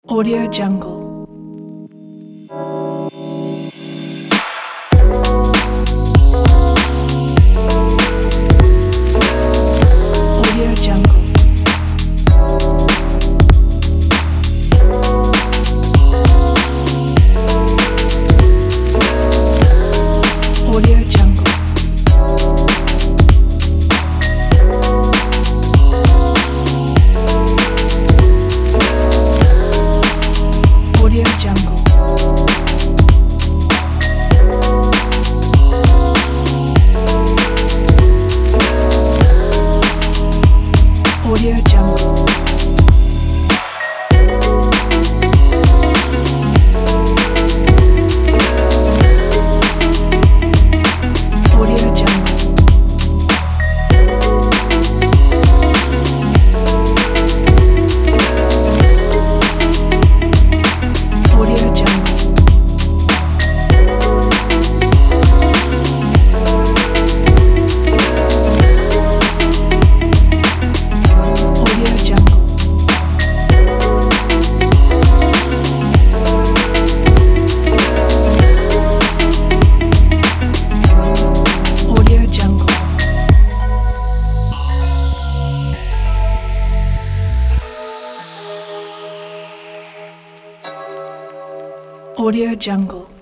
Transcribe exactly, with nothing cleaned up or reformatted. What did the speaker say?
Audio Jungle. Audio Jungle. Audio Jungle. Audio Jungle. Audio Jungle. Audio Jungle. Audio Jungle. Audio Jungle. Audio Jungle. Audio Jungle.